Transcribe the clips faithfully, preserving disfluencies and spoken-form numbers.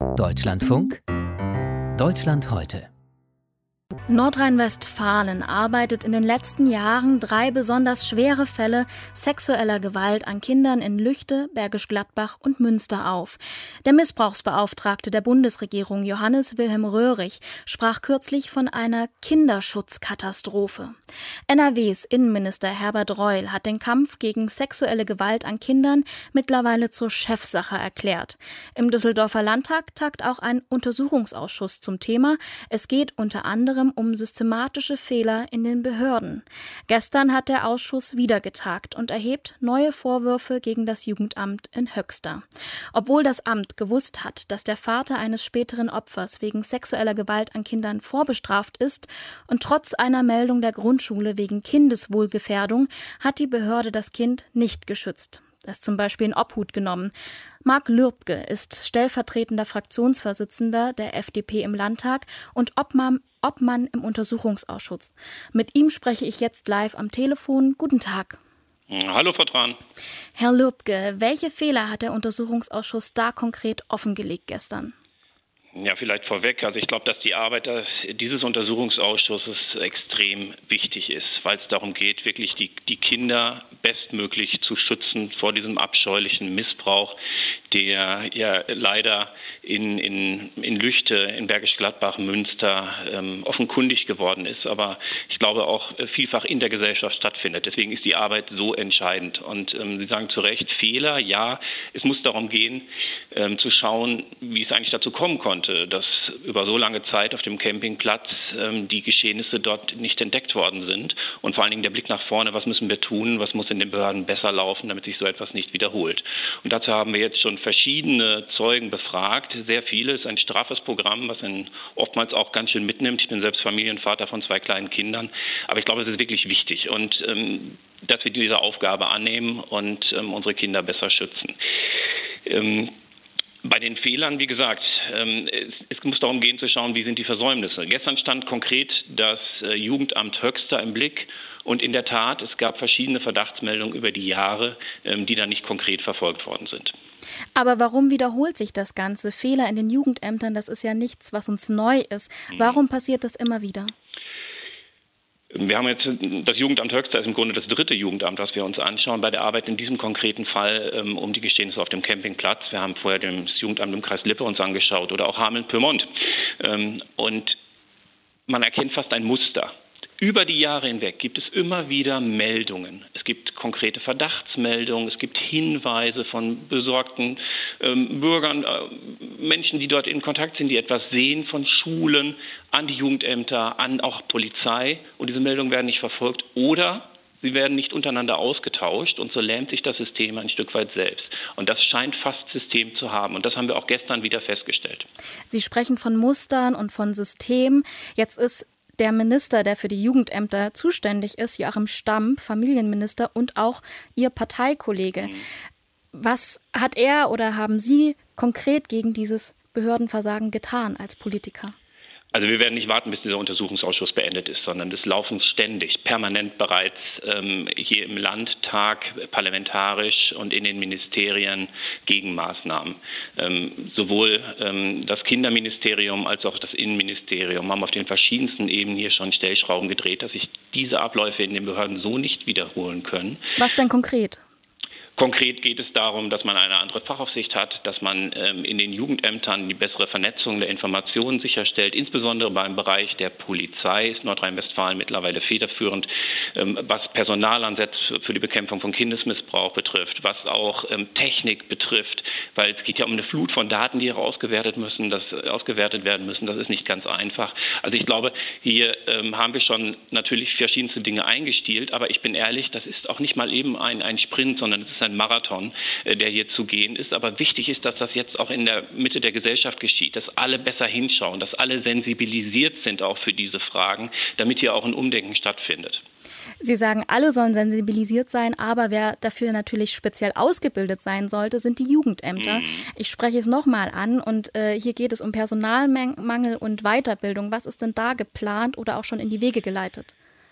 Deutschlandfunk Deutschland heute. Nordrhein-Westfalen arbeitet in den letzten Jahren drei besonders schwere Fälle sexueller Gewalt an Kindern in Lüchte, Bergisch Gladbach und Münster auf. Der Missbrauchsbeauftragte der Bundesregierung Johannes Wilhelm Röhrig sprach kürzlich von einer Kinderschutzkatastrophe. N R Ws Innenminister Herbert Reul hat den Kampf gegen sexuelle Gewalt an Kindern mittlerweile zur Chefsache erklärt. Im Düsseldorfer Landtag tagt auch ein Untersuchungsausschuss zum Thema. Es geht unter anderem um systematische Fehler in den Behörden. Gestern hat der Ausschuss wieder getagt und erhebt neue Vorwürfe gegen das Jugendamt in Höxter. Obwohl das Amt gewusst hat, dass der Vater eines späteren Opfers wegen sexueller Gewalt an Kindern vorbestraft ist und trotz einer Meldung der Grundschule wegen Kindeswohlgefährdung, hat die Behörde das Kind nicht geschützt. Das zum Beispiel in Obhut genommen. Marc Lürbke ist stellvertretender Fraktionsvorsitzender der F D P im Landtag und Obmann, Obmann im Untersuchungsausschuss. Mit ihm spreche ich jetzt live am Telefon. Guten Tag. Hallo, Frau Tran. Herr Lürbke, welche Fehler hat der Untersuchungsausschuss da konkret offengelegt gestern? Ja, vielleicht vorweg. Also ich glaube, dass die Arbeit dieses Untersuchungsausschusses extrem wichtig ist, weil es darum geht, wirklich die, die Kinder bestmöglich zu schützen vor diesem abscheulichen Missbrauch, der ja leider in, in, in Lüchte, in Bergisch Gladbach, Münster ähm, offenkundig geworden ist, aber ich glaube auch vielfach in der Gesellschaft stattfindet. Deswegen ist die Arbeit so entscheidend. Und ähm, Sie sagen zu Recht, Fehler, ja, es muss darum gehen, ähm, zu schauen, wie es eigentlich dazu kommen konnte, dass über so lange Zeit auf dem Campingplatz ähm, die Geschehnisse dort nicht entdeckt worden sind. Und vor allen Dingen der Blick nach vorne, was müssen wir tun, was muss in den Behörden besser laufen, damit sich so etwas nicht wiederholt. Und dazu haben wir jetzt schon verschiedene Zeugen befragt. Sehr viele, es ist ein straffes Programm, was einen oftmals auch ganz schön mitnimmt. Ich bin selbst Familienvater von zwei kleinen Kindern. Aber ich glaube, es ist wirklich wichtig, und ähm, dass wir diese Aufgabe annehmen und ähm, unsere Kinder besser schützen. Ähm, Bei den Fehlern, wie gesagt, es, es muss darum gehen zu schauen, wie sind die Versäumnisse. Gestern stand konkret das Jugendamt Höxter im Blick, und in der Tat, es gab verschiedene Verdachtsmeldungen über die Jahre, die dann nicht konkret verfolgt worden sind. Aber warum wiederholt sich das Ganze? Fehler in den Jugendämtern, das ist ja nichts, was uns neu ist. Warum passiert das immer wieder? Wir haben jetzt, das Jugendamt Höxter ist im Grunde das dritte Jugendamt, das wir uns anschauen bei der Arbeit in diesem konkreten Fall ähm, um die Geschehnisse auf dem Campingplatz. Wir haben vorher das Jugendamt im Kreis Lippe uns angeschaut oder auch Hameln-Pyrmont. Ähm, und man erkennt fast ein Muster. Über die Jahre hinweg gibt es immer wieder Meldungen. Es gibt konkrete Verdachtsmeldungen, es gibt Hinweise von besorgten ähm, Bürgern, äh, Menschen, die dort in Kontakt sind, die etwas sehen, von Schulen an die Jugendämter, an auch Polizei. Und diese Meldungen werden nicht verfolgt oder sie werden nicht untereinander ausgetauscht, und so lähmt sich das System ein Stück weit selbst. Und das scheint fast System zu haben. Und das haben wir auch gestern wieder festgestellt. Sie sprechen von Mustern und von System. Jetzt ist der Minister, der für die Jugendämter zuständig ist, Joachim Stamm, Familienminister, und auch Ihr Parteikollege. Mhm. Was hat er oder haben Sie konkret gegen dieses Behördenversagen getan als Politiker? Also wir werden nicht warten, bis dieser Untersuchungsausschuss beendet ist, sondern es laufen ständig, permanent bereits ähm, hier im Landtag, parlamentarisch und in den Ministerien Gegenmaßnahmen. Ähm, sowohl ähm, das Kinderministerium als auch das Innenministerium haben auf den verschiedensten Ebenen hier schon Stellschrauben gedreht, dass sich diese Abläufe in den Behörden so nicht wiederholen können. Was denn konkret? Konkret geht es darum, dass man eine andere Fachaufsicht hat, dass man ähm, in den Jugendämtern die bessere Vernetzung der Informationen sicherstellt. Insbesondere beim Bereich der Polizei ist Nordrhein-Westfalen mittlerweile federführend, ähm, was Personalansätze für die Bekämpfung von Kindesmissbrauch betrifft, was auch ähm, Technik betrifft, weil es geht ja um eine Flut von Daten, die ausgewertet müssen, das äh, ausgewertet werden müssen. Das ist nicht ganz einfach. Also ich glaube, hier ähm, haben wir schon natürlich verschiedenste Dinge eingestielt, aber ich bin ehrlich, das ist auch nicht mal eben ein, ein Sprint, sondern es ist ein Marathon, der hier zu gehen ist. Aber wichtig ist, dass das jetzt auch in der Mitte der Gesellschaft geschieht, dass alle besser hinschauen, dass alle sensibilisiert sind auch für diese Fragen, damit hier auch ein Umdenken stattfindet. Sie sagen, alle sollen sensibilisiert sein, aber wer dafür natürlich speziell ausgebildet sein sollte, sind die Jugendämter. Mhm. Ich spreche es nochmal an, und äh, hier geht es um Personalmangel und Weiterbildung. Was ist denn da geplant oder auch schon in die Wege geleitet?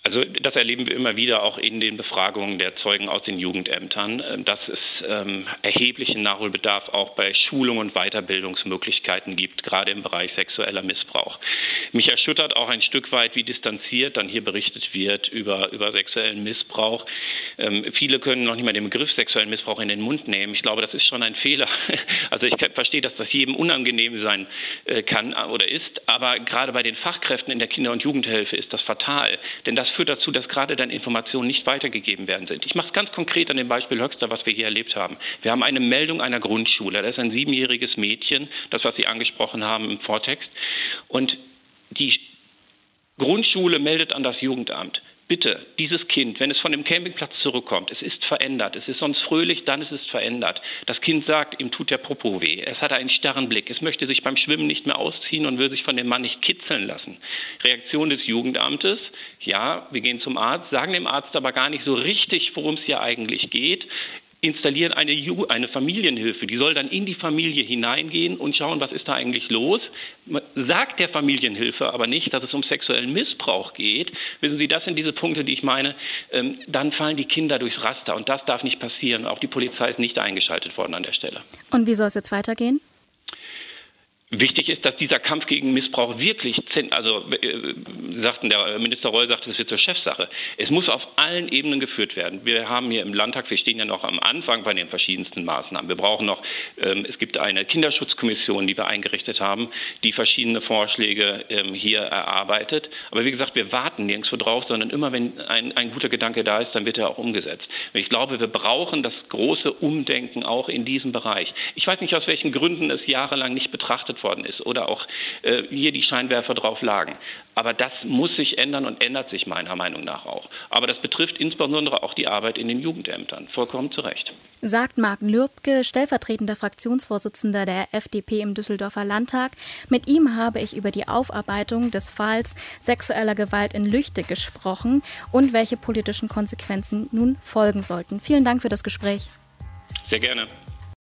Also das erleben wir immer wieder auch in den Befragungen der Zeugen aus den Jugendämtern, dass es ähm, erheblichen Nachholbedarf auch bei Schulung und Weiterbildungsmöglichkeiten gibt, gerade im Bereich sexueller Missbrauch. Mich erschüttert auch ein Stück weit, wie distanziert dann hier berichtet wird über, über sexuellen Missbrauch. Ähm, viele können noch nicht mal den Begriff sexuellen Missbrauch in den Mund nehmen. Ich glaube, das ist schon ein Fehler. Also ich verstehe, dass das jedem unangenehm sein äh, kann oder ist, aber gerade bei den Fachkräften in der Kinder- und Jugendhilfe ist das fatal. Denn das führt dazu, dass gerade dann Informationen nicht weitergegeben werden sind. Ich mache es ganz konkret an dem Beispiel Höxter, was wir hier erlebt haben. Wir haben eine Meldung einer Grundschule. Da ist ein siebenjähriges Mädchen, das, was Sie angesprochen haben im Vortext. Und die Grundschule meldet an das Jugendamt: Bitte, dieses Kind, wenn es von dem Campingplatz zurückkommt, es ist verändert, es ist sonst fröhlich, dann ist es verändert. Das Kind sagt, ihm tut der Popo weh, es hat einen starren Blick, es möchte sich beim Schwimmen nicht mehr ausziehen und will sich von dem Mann nicht kitzeln lassen. Reaktion des Jugendamtes: Ja, wir gehen zum Arzt, sagen dem Arzt aber gar nicht so richtig, worum es hier eigentlich geht, installieren eine, Ju- eine Familienhilfe, die soll dann in die Familie hineingehen und schauen, was ist da eigentlich los. Man sagt der Familienhilfe aber nicht, dass es um sexuellen Missbrauch geht. Wissen Sie, das sind diese Punkte, die ich meine. Ähm, dann fallen die Kinder durchs Raster und das darf nicht passieren. Auch die Polizei ist nicht eingeschaltet worden an der Stelle. Und wie soll es jetzt weitergehen? Wichtig ist, dass dieser Kampf gegen Missbrauch wirklich, also äh, sagten der Minister Reul sagte, es wird zur Chefsache. Es muss auf allen Ebenen geführt werden. Wir haben hier im Landtag, wir stehen ja noch am Anfang bei den verschiedensten Maßnahmen. Wir brauchen noch, ähm, es gibt eine Kinderschutzkommission, die wir eingerichtet haben, die verschiedene Vorschläge ähm, hier erarbeitet. Aber wie gesagt, wir warten nirgendwo drauf, sondern immer wenn ein, ein guter Gedanke da ist, dann wird er auch umgesetzt. Ich glaube, wir brauchen das große Umdenken auch in diesem Bereich. Ich weiß nicht, aus welchen Gründen es jahrelang nicht betrachtet worden ist oder auch äh, hier die Scheinwerfer drauf lagen. Aber das muss sich ändern und ändert sich meiner Meinung nach auch. Aber das betrifft insbesondere auch die Arbeit in den Jugendämtern. Vollkommen zu Recht. Sagt Marc Lürbke, stellvertretender Fraktionsvorsitzender der F D P im Düsseldorfer Landtag. Mit ihm habe ich über die Aufarbeitung des Falls sexueller Gewalt in Lüchte gesprochen und welche politischen Konsequenzen nun folgen sollten. Vielen Dank für das Gespräch. Sehr gerne.